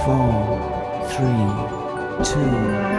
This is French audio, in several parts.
4, 3, 2,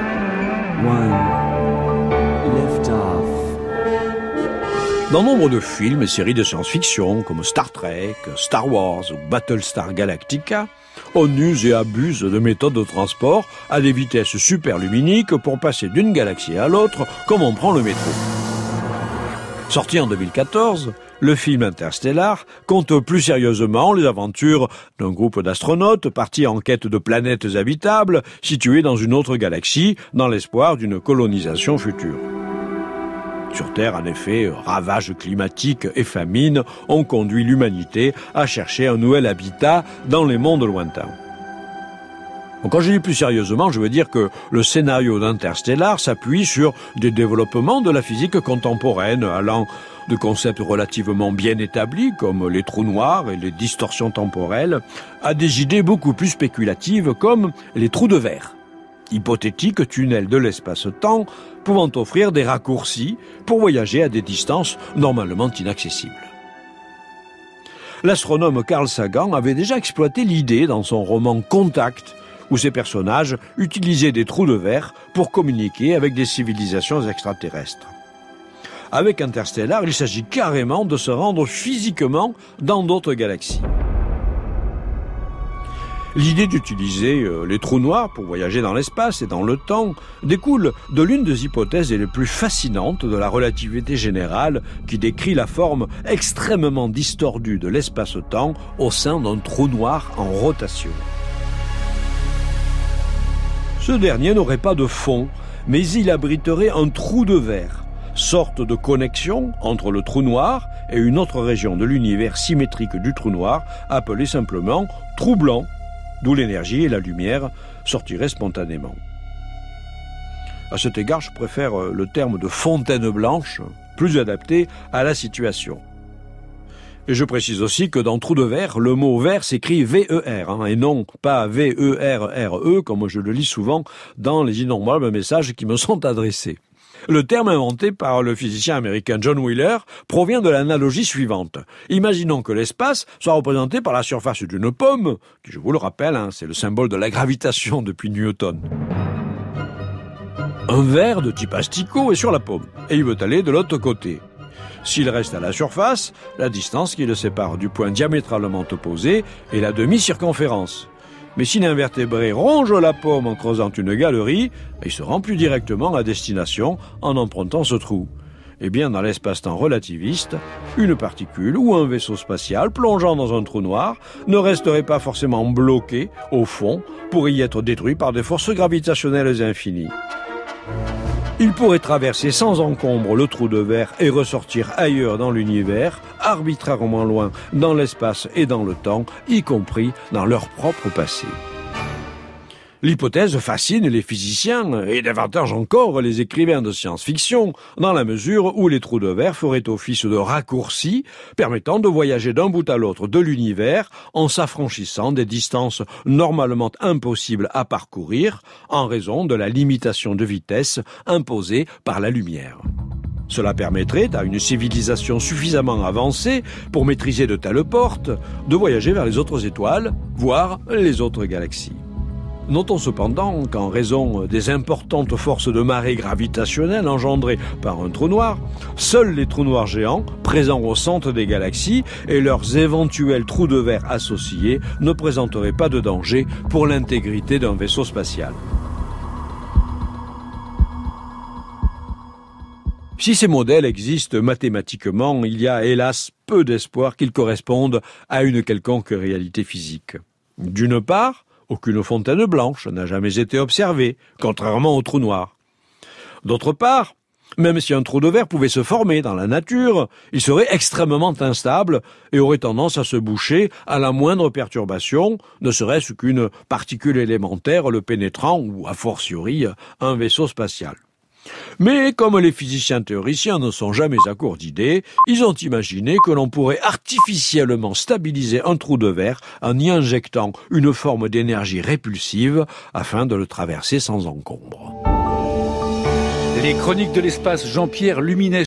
1, lift off. Dans nombre de films et séries de science-fiction, comme Star Trek, Star Wars ou Battlestar Galactica, on use et abuse de méthodes de transport à des vitesses superluminiques pour passer d'une galaxie à l'autre, comme on prend le métro. Sorti en 2014, le film Interstellar compte plus sérieusement les aventures d'un groupe d'astronautes partis en quête de planètes habitables situées dans une autre galaxie, dans l'espoir d'une colonisation future. Sur Terre, en effet, ravages climatiques et famines ont conduit l'humanité à chercher un nouvel habitat dans les mondes lointains. Donc, quand je dis plus sérieusement, je veux dire que le scénario d'Interstellar s'appuie sur des développements de la physique contemporaine, allant de concepts relativement bien établis, comme les trous noirs et les distorsions temporelles, à des idées beaucoup plus spéculatives, comme les trous de verre. Hypothétiques tunnels de l'espace-temps pouvant offrir des raccourcis pour voyager à des distances normalement inaccessibles. L'astronome Carl Sagan avait déjà exploité l'idée dans son roman Contact, où ses personnages utilisaient des trous de verre pour communiquer avec des civilisations extraterrestres. Avec Interstellar, il s'agit carrément de se rendre physiquement dans d'autres galaxies. L'idée d'utiliser les trous noirs pour voyager dans l'espace et dans le temps découle de l'une des hypothèses les plus fascinantes de la relativité générale qui décrit la forme extrêmement distordue de l'espace-temps au sein d'un trou noir en rotation. Ce dernier n'aurait pas de fond, mais il abriterait un trou de verre, sorte de connexion entre le trou noir et une autre région de l'univers symétrique du trou noir, appelée simplement trou blanc, d'où l'énergie et la lumière sortiraient spontanément. À cet égard, je préfère le terme de fontaine blanche, plus adapté à la situation. Et je précise aussi que dans trou de verre, le mot verre s'écrit V-E-R, et non pas V-E-R-R-E, comme je le lis souvent dans les innombrables messages qui me sont adressés. Le terme inventé par le physicien américain John Wheeler provient de l'analogie suivante. Imaginons que l'espace soit représenté par la surface d'une pomme, qui, je vous le rappelle, c'est le symbole de la gravitation depuis Newton. Un verre de type asticot est sur la pomme, et il veut aller de l'autre côté. S'il reste à la surface, la distance qui le sépare du point diamétralement opposé est la demi-circonférence. Mais si l'invertébré ronge la pomme en creusant une galerie, il se rend plus directement à destination en empruntant ce trou. Eh bien, dans l'espace-temps relativiste, une particule ou un vaisseau spatial plongeant dans un trou noir ne resterait pas forcément bloqué au fond pour y être détruit par des forces gravitationnelles infinies. Il pourrait traverser sans encombre le trou de verre et ressortir ailleurs dans l'univers, arbitrairement loin dans l'espace et dans le temps, y compris dans leur propre passé. L'hypothèse fascine les physiciens et davantage encore les écrivains de science-fiction, dans la mesure où les trous de verre feraient office de raccourcis permettant de voyager d'un bout à l'autre de l'univers en s'affranchissant des distances normalement impossibles à parcourir en raison de la limitation de vitesse imposée par la lumière. Cela permettrait à une civilisation suffisamment avancée pour maîtriser de telles portes de voyager vers les autres étoiles, voire les autres galaxies. Notons cependant qu'en raison des importantes forces de marée gravitationnelles engendrées par un trou noir, seuls les trous noirs géants, présents au centre des galaxies, et leurs éventuels trous de verre associés ne présenteraient pas de danger pour l'intégrité d'un vaisseau spatial. Si ces modèles existent mathématiquement, il y a hélas peu d'espoir qu'ils correspondent à une quelconque réalité physique. D'une part, aucune fontaine blanche n'a jamais été observée, contrairement aux trous noirs. D'autre part, même si un trou de verre pouvait se former dans la nature, il serait extrêmement instable et aurait tendance à se boucher à la moindre perturbation, ne serait-ce qu'une particule élémentaire le pénétrant ou, a fortiori, un vaisseau spatial. Mais comme les physiciens théoriciens ne sont jamais à court d'idées, ils ont imaginé que l'on pourrait artificiellement stabiliser un trou de verre en y injectant une forme d'énergie répulsive afin de le traverser sans encombre. Les chroniques de l'espace, Jean-Pierre Luminet